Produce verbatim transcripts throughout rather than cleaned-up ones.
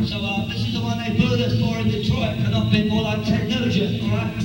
So uh, this is the one they booed us for in Detroit for not being more like Ted Nugent, alright?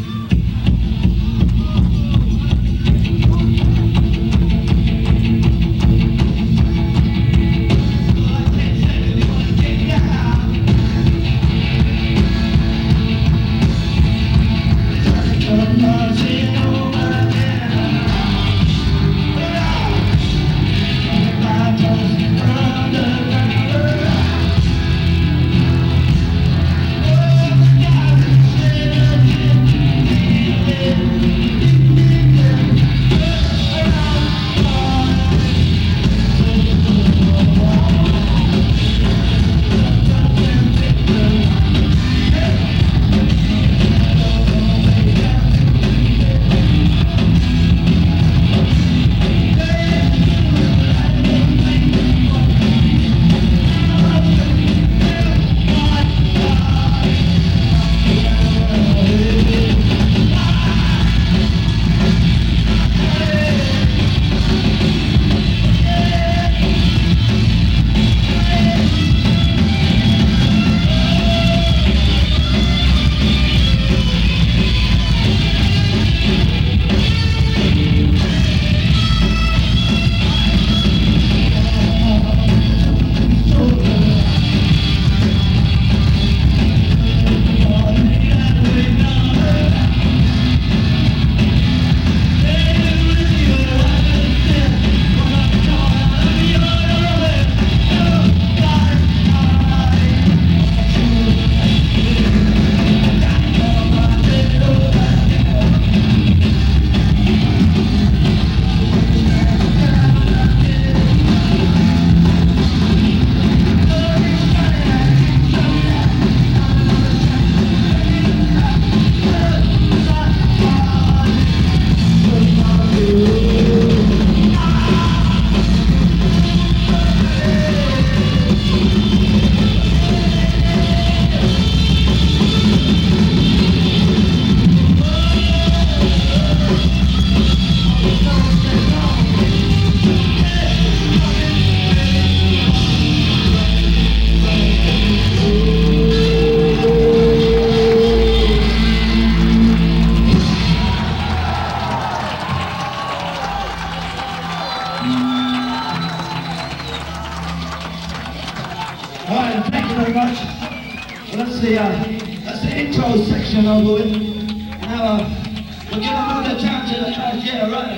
Alright, thank you very much. Well, that's the uh, that's the intro section over with. Now uh, we'll give another chance to the guys, yeah, right.